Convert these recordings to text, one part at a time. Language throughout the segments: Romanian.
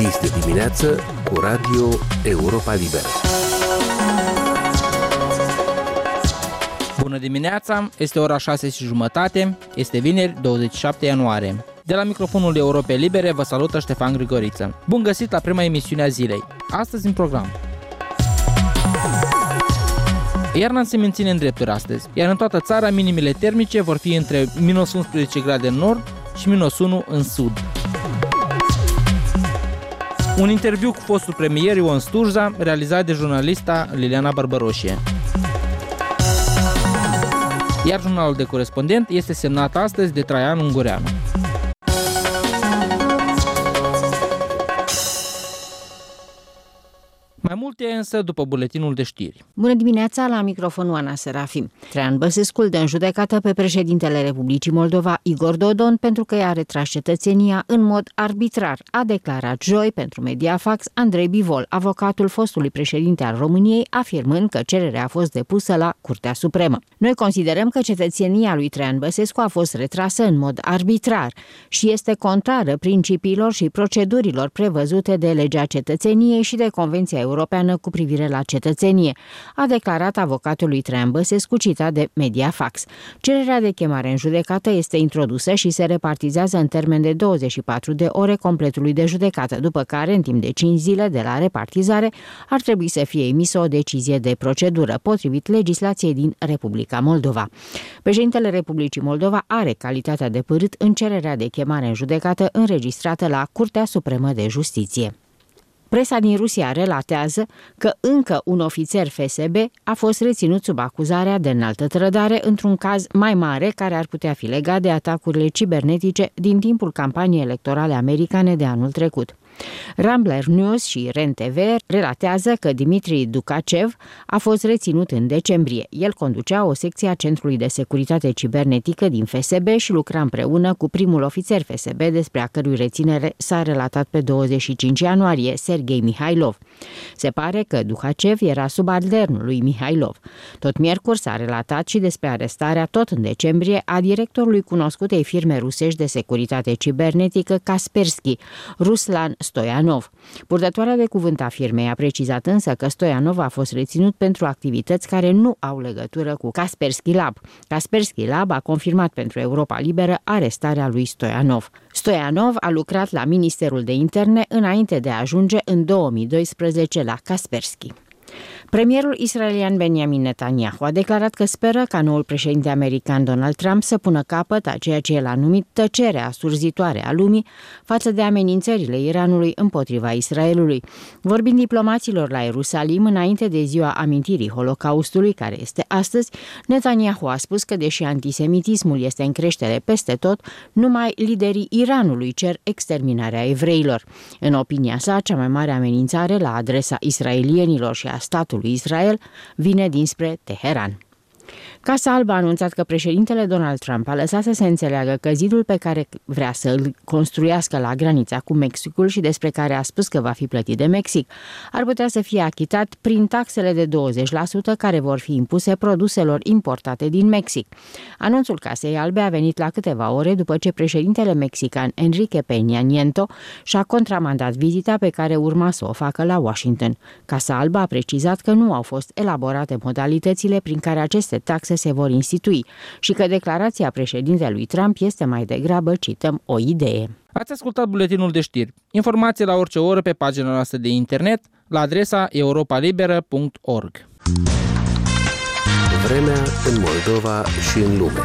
Este dimineață cu Radio Europa Liberă. Bună dimineața, este ora 6:30, este vineri 27 ianuarie. De la microfonul Europei Libere vă salută Ștefan Grigoriță. Bun găsit la prima emisiune a zilei. Astăzi în program. Iarna se menține în drepturi astăzi, iar în toată țara minimele termice vor fi între minus 11 grade în nord și minus 1 în sud. Un interviu cu fostul premier Ion Sturza, realizat de jurnalista Liliana Barbăroșie. Iar jurnalul de corespondent este semnat astăzi de Traian Ungureanu. Mai multe însă după buletinul de știri. Bună dimineața, la microfonul Ana Serafim. Traian Băsescu dă în judecată pe președintele Republicii Moldova, Igor Dodon, pentru că i-a retras cetățenia în mod arbitrar, a declarat joi pentru Mediafax Andrei Bivol, avocatul fostului președinte al României, afirmând că cererea a fost depusă la Curtea Supremă. Noi considerăm că cetățenia lui Traian Băsescu a fost retrasă în mod arbitrar și este contrară principiilor și procedurilor prevăzute de legea cetățeniei și de Convenția Europeană cu privire la cetățenie, a declarat avocatul lui Traian Băsescu, citat de Mediafax. Cererea de chemare în judecată este introdusă și se repartizează în termen de 24 de ore completului de judecată, după care, în timp de 5 zile de la repartizare, ar trebui să fie emisă o decizie de procedură, potrivit legislației din Republica Moldova. Președintele Republicii Moldova are calitatea de pârât în cererea de chemare în judecată înregistrată la Curtea Supremă de Justiție. Presa din Rusia relatează că încă un ofițer FSB a fost reținut sub acuzarea de înaltă trădare într-un caz mai mare care ar putea fi legat de atacurile cibernetice din timpul campaniei electorale americane de anul trecut. Rambler News și REN TV relatează că Dimitri Dukachev a fost reținut în decembrie. El conducea o secție a Centrului de Securitate Cibernetică din FSB și lucra împreună cu primul ofițer FSB despre a cărui reținere s-a relatat pe 25 ianuarie, Sergei Mihailov. Se pare că Dukachev era subalternul lui Mihailov. Tot miercuri s-a relatat și despre arestarea, tot în decembrie, a directorului cunoscutei firme rusești de securitate cibernetică Kaspersky, Ruslan Stoianov. Purtătoarea de cuvânt a firmei a precizat însă că Stoianov a fost reținut pentru activități care nu au legătură cu Kaspersky Lab. Kaspersky Lab a confirmat pentru Europa Liberă arestarea lui Stoianov. Stoianov a lucrat la Ministerul de Interne înainte de a ajunge în 2012 la Kaspersky. Premierul israelian Benjamin Netanyahu a declarat că speră ca noul președinte american Donald Trump să pună capăt a ceea ce el a numit tăcerea surzitoare a lumii față de amenințările Iranului împotriva Israelului. Vorbind diplomaților la Ierusalim înainte de ziua amintirii Holocaustului, care este astăzi, Netanyahu a spus că deși antisemitismul este în creștere peste tot, numai liderii Iranului cer exterminarea evreilor. În opinia sa, cea mai mare amenințare la adresa israelienilor și a statului Israel vine dinspre Teheran. Casa Albă a anunțat că președintele Donald Trump a lăsat să se înțeleagă că zidul pe care vrea să îl construiască la granița cu Mexicul și despre care a spus că va fi plătit de Mexic ar putea să fie achitat prin taxele de 20% care vor fi impuse produselor importate din Mexic. Anunțul Casei Albe a venit la câteva ore după ce președintele mexican Enrique Peña Nieto și-a contramandat vizita pe care urma să o facă la Washington. Casa Albă a precizat că nu au fost elaborate modalitățile prin care aceste taxe se vor institui și că declarația președintelui Trump este mai degrabă, cităm, o idee. Ați ascultat buletinul de știri. Informații la orice oră pe pagina noastră de internet la adresa europalibera.org. Vremea în Moldova și în lume.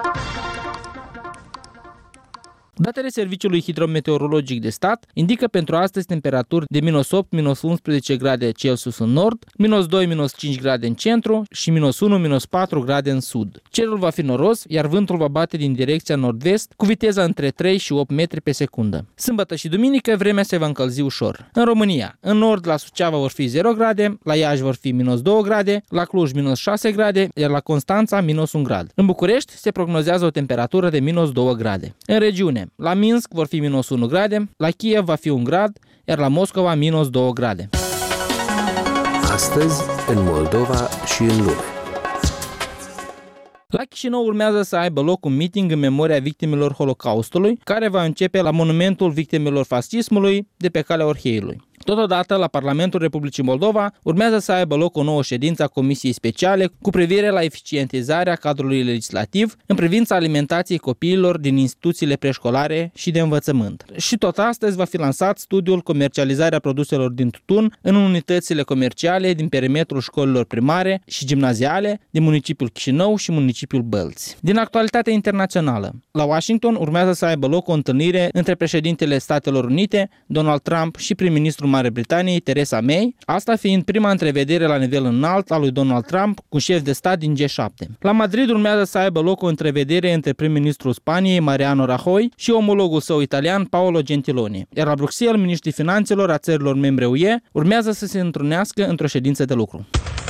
Datele Serviciului Hidrometeorologic de Stat indică pentru astăzi temperaturi de minus 8, minus 11 grade Celsius în nord, minus 2, minus 5 grade în centru și minus 1, minus 4 grade în sud. Cerul va fi noros, iar vântul va bate din direcția nord-vest cu viteza între 3 și 8 metri pe secundă. Sâmbătă și duminică vremea se va încălzi ușor. În România, în nord la Suceava vor fi 0 grade, la Iași vor fi minus 2 grade, la Cluj minus 6 grade, iar la Constanța minus 1 grad. În București se prognozează o temperatură de minus 2 grade. În regiune, la Minsk vor fi minus 1 grade, la Kiev va fi 1 grad, iar la Moscova minus 2 grade. Astăzi, în Moldova și în lume. La Chișinău urmează să aibă loc un meeting în memoria victimelor Holocaustului, care va începe la monumentul victimelor fascismului de pe calea Orheiului. Totodată, la Parlamentul Republicii Moldova urmează să aibă loc o nouă ședință a Comisiei Speciale cu privire la eficientizarea cadrului legislativ în privința alimentației copiilor din instituțiile preșcolare și de învățământ. Și tot astăzi va fi lansat studiul Comercializarea produselor din tutun în unitățile comerciale din perimetrul școlilor primare și gimnaziale din municipiul Chișinău și municipiul Bălți. Din actualitatea internațională, la Washington urmează să aibă loc o întâlnire între președintele Statelor Unite, Donald Trump, și prim-ministrul Marii Britaniei, Theresa May, asta fiind prima întrevedere la nivel înalt a lui Donald Trump cu șef de stat din G7. La Madrid urmează să aibă loc o întrevedere între prim-ministrul Spaniei, Mariano Rajoy, și omologul său italian, Paolo Gentiloni. Iar la Bruxelles, miniștrii finanțelor a țărilor membre UE urmează să se întrunească într-o ședință de lucru.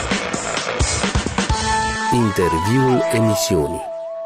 Interviul emisiunii.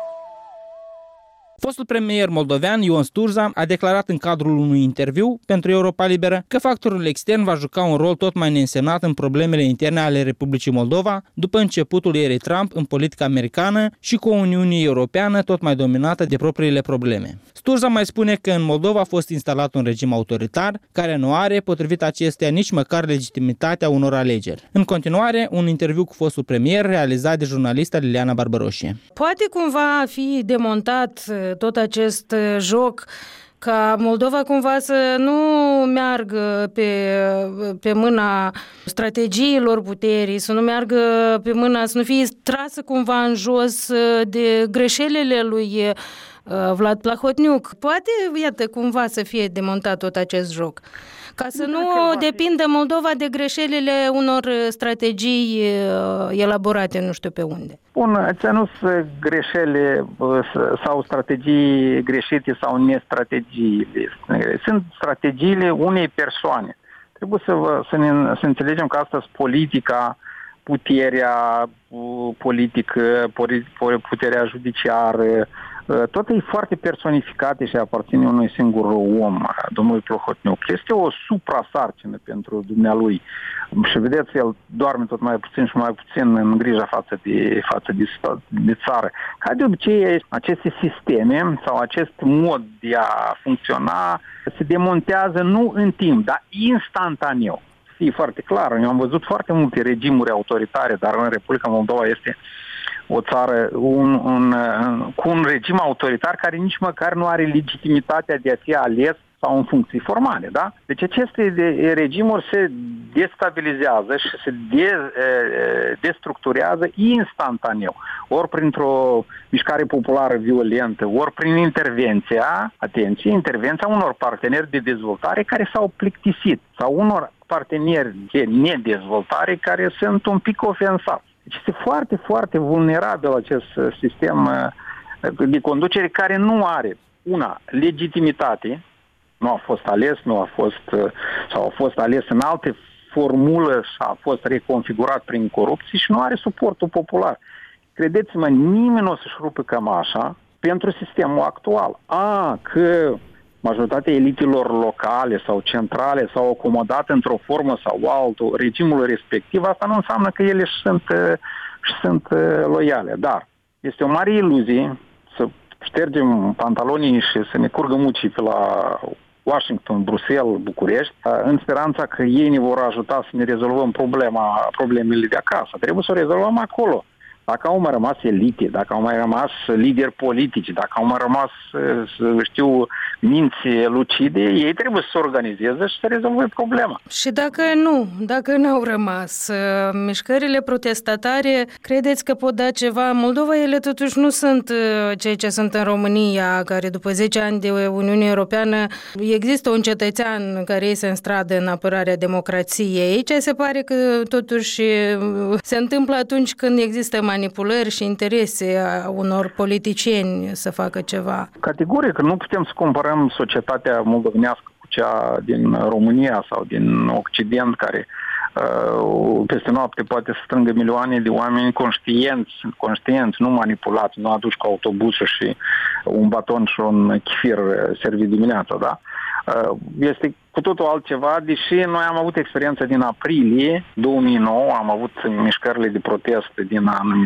Fostul premier moldovean Ion Sturza a declarat în cadrul unui interviu pentru Europa Liberă că factorul extern va juca un rol tot mai neînsemnat în problemele interne ale Republicii Moldova după începutul erei Trump în politica americană și cu o Uniune Europeană tot mai dominată de propriile probleme. Sturza mai spune că în Moldova a fost instalat un regim autoritar care nu are, potrivit acesteia, nici măcar legitimitatea unor alegeri. În continuare, un interviu cu fostul premier realizat de jurnalista Liliana Barbaroșie. Poate cumva fi demontat tot acest joc ca Moldova cumva să nu meargă pe mâna strategiilor puterii, să nu meargă pe mâna, să nu fie trasă cumva în jos de greșelile lui Vlad Plahotniuc. Poate, iată, cumva să fie demontat tot acest joc. Ca să nu depindă Moldova de greșelile unor strategii elaborate nu știu pe unde. Bun, astea nu sunt greșeli sau strategii greșite sau nestrategiile. Sunt strategiile unei persoane. Trebuie să înțelegem că astăzi politica, puterea politică, puterea judiciară, tot e foarte personificată și aparține unui singur om, domnul Plahotniuc. Este o suprasarcină pentru dumnealui. Și vedeți, el doarme tot mai puțin și mai puțin în grija față de țară. Ca de obicei, aceste sisteme sau acest mod de a funcționa se demontează nu în timp, dar instantaneu. E foarte clar. Eu am văzut foarte multe regimuri autoritare, dar în Republica Moldova este o țară cu un regim autoritar care nici măcar nu are legitimitatea de a fi ales sau în funcții formale, da? Deci aceste regimuri se destabilizează și se destructurează instantaneu, ori printr-o mișcare populară violentă, ori prin intervenția unor parteneri de dezvoltare care s-au plictisit sau unor parteneri de nedezvoltare care sunt un pic ofensați. Deci este foarte, foarte vulnerabil acest sistem de conducere care nu are, legitimitate, nu a fost ales, sau a fost ales în alte formulă și a fost reconfigurat prin corupție și nu are suportul popular. Credeți-mă, nimeni nu o să-și rupe cămașa pentru sistemul actual. Că majoritatea elitelor locale sau centrale s-au acomodat într-o formă sau altă regimul respectiv, asta nu înseamnă că ele sunt loiale. Dar este o mare iluzie să ștergem pantalonii și să ne curgă mucii pe la Washington, Bruxelles, București, în speranța că ei ne vor ajuta să ne rezolvăm problemele de acasă. Trebuie să o rezolvăm acolo. Dacă au mai rămas elite, dacă au mai rămas lideri politici, dacă au mai rămas, minți lucide, ei trebuie să se organizeze și să rezolve problema. Și dacă n-au rămas mișcările protestatare, credeți că pot da ceva? Moldova, ele totuși nu sunt cei ce sunt în România, care după 10 ani de Uniune Europeană există un cetățean care iese în stradă în apărarea democrației. Aici se pare că totuși se întâmplă atunci când există manipulări și interese a unor politicieni să facă ceva. Categoric, nu putem să comparăm societatea moldovenească cu cea din România sau din Occident, care peste noapte poate să strângă milioane de oameni conștienți, nu manipulați, nu aduci cu autobuzul și un baton și un chifir servit dimineața, da? Este cu totul altceva, deși noi am avut experiență din aprilie 2009, am avut mișcările de protest din anul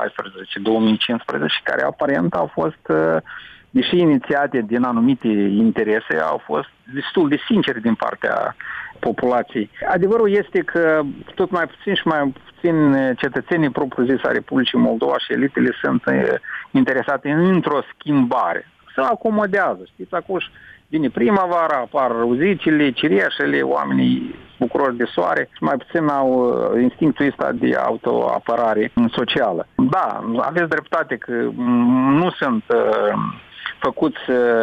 2014-2015, care aparent au fost, deși inițiate din anumite interese, au fost destul de sincere din partea populației. Adevărul este că tot mai puțin și mai puțin cetățenii propriu-zis a Republicii Moldova și elitele sunt interesate într-o schimbare. Se acomodează, știți, acum vine primăvara, apar rozicile, cireșele, oamenii bucuroși de soare și mai puțin au instinctul ăsta de autoapărare socială. Da, aveți dreptate că nu sunt făcuți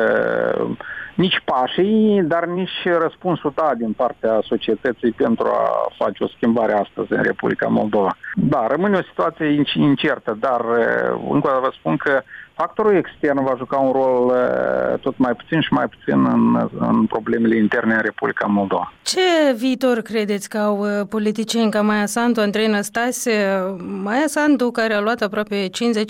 nici pașii, dar nici răspunsul din partea societății pentru a face o schimbare astăzi în Republica Moldova. Da, rămâne o situație incertă, dar încă o dată vă spun că factorul extern va juca un rol tot mai puțin și mai puțin în problemele interne în Republica Moldova. Ce viitor credeți că au politicieni ca Maia Sandu, Andrei Năstase? Maia Sandu, care a luat aproape 50%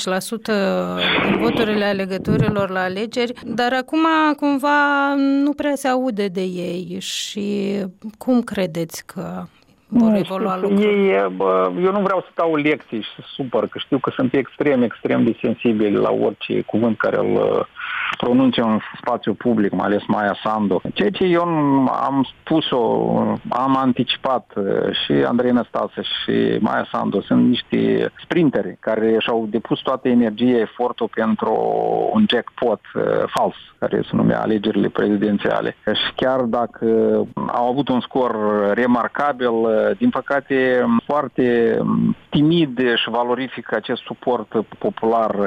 din voturile alegătorilor la alegeri, dar acum cumva nu prea se aude de ei și cum credeți că vor evolua lucrurile? Eu nu vreau să dau lecții și să supăr, că știu că sunt extrem de sensibili la orice cuvânt care îl pronunțe în spațiu public, mai ales Maia Sandu. Ceea ce eu am spus-o, am anticipat, și Andrei Năstase și Maia Sandu sunt niște sprinteri care și-au depus toată energia, efortul pentru un jackpot fals, care se numea alegerile prezidențiale. Și chiar dacă au avut un scor remarcabil, din păcate foarte timid și valorifică acest suport popular.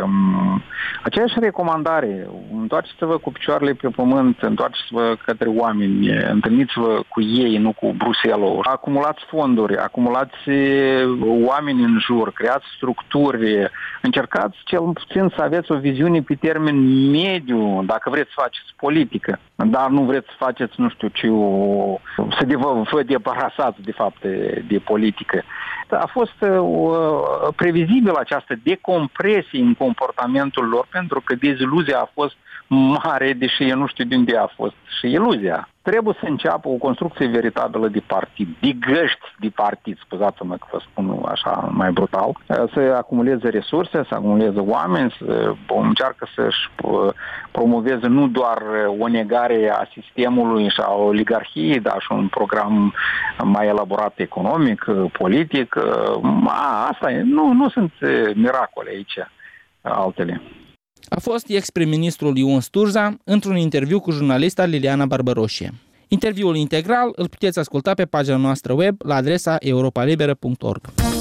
Aceeași recomandare: întoarceți-vă cu picioarele pe pământ, întoarceți-vă către oameni, întâlniți-vă cu ei, nu cu Bruxelles. Acumulați fonduri, acumulați oameni în jur, creați structuri, încercați cel puțin să aveți o viziune pe termen mediu, dacă vreți să faceți politică, dar nu vreți să faceți, nu știu ce, să vă deparasați de fapt de politică. A fost previzibil această decompresie în comportamentul lor, pentru că deziluzia a fost mare, deși eu nu știu de unde a fost și iluzia. Trebuie să înceapă o construcție veritabilă de partid, de găști de partid, scuzați-mă că vă spun așa mai brutal, să acumuleze resurse, să acumuleze oameni, să încearcă să-și promoveze nu doar o negare a sistemului și a oligarhiei, dar și un program mai elaborat economic, politic. Asta e. Nu sunt miracole aici, altele. A fost ex-prim-ministrul Ion Sturza într-un interviu cu jurnalista Liliana Barbaroșie. Interviul integral îl puteți asculta pe pagina noastră web la adresa europalibera.org.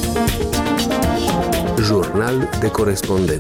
Jurnal de corespondent.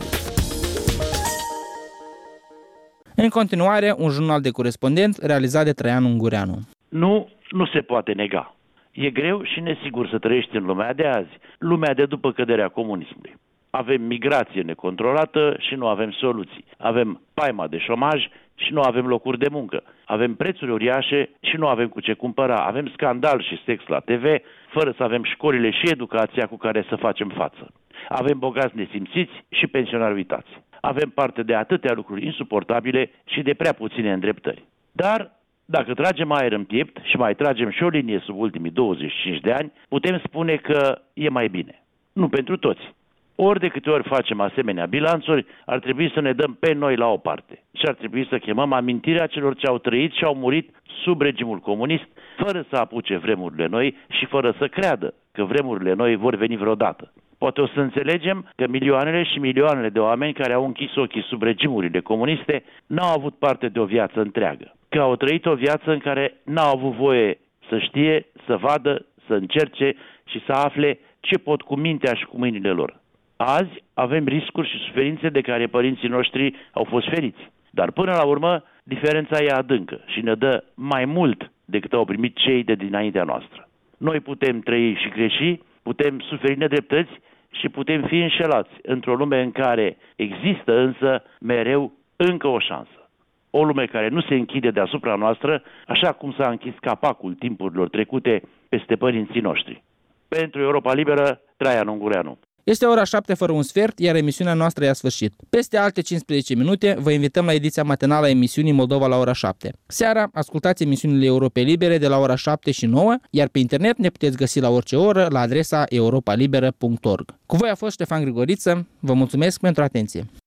În continuare, un jurnal de corespondent realizat de Traian Ungureanu. Nu se poate nega. E greu și nesigur să trăiești în lumea de azi, lumea de după căderea comunismului. Avem migrație necontrolată și nu avem soluții. Avem paima de șomaj și nu avem locuri de muncă. Avem prețuri uriașe și nu avem cu ce cumpăra. Avem scandal și sex la TV, fără să avem școlile și educația cu care să facem față. Avem bogați nesimțiți și pensionari uitați. Avem parte de atâtea lucruri insuportabile și de prea puține îndreptări. Dar dacă tragem aer în piept și mai tragem și o linie sub ultimii 25 de ani, putem spune că e mai bine. Nu pentru toți. Ori de câte ori facem asemenea bilanțuri, ar trebui să ne dăm pe noi la o parte și ar trebui să chemăm amintirea celor ce au trăit și au murit sub regimul comunist, fără să apuce vremurile noi și fără să creadă că vremurile noi vor veni vreodată. Poate o să înțelegem că milioanele și milioanele de oameni care au închis ochii sub regimurile comuniste n-au avut parte de o viață întreagă, că au trăit o viață în care n-au avut voie să știe, să vadă, să încerce și să afle ce pot cu mintea și cu mâinile lor. Azi avem riscuri și suferințe de care părinții noștri au fost feriți. Dar până la urmă, diferența e adâncă și ne dă mai mult decât au primit cei de dinaintea noastră. Noi putem trăi și greși, putem suferi nedreptăți și putem fi înșelați într-o lume în care există însă mereu încă o șansă. O lume care nu se închide deasupra noastră, așa cum s-a închis capacul timpurilor trecute peste părinții noștri. Pentru Europa Liberă, Traian Ungureanu. Este ora 7 fără un sfert, iar emisiunea noastră i-a sfârșit. Peste alte 15 minute vă invităm la ediția matinală a emisiunii Moldova la ora 7. Seara ascultați emisiunile Europei Libere de la ora 7 și 9, iar pe internet ne puteți găsi la orice oră la adresa europalibera.org. Cu voi a fost Ștefan Grigoriță, vă mulțumesc pentru atenție.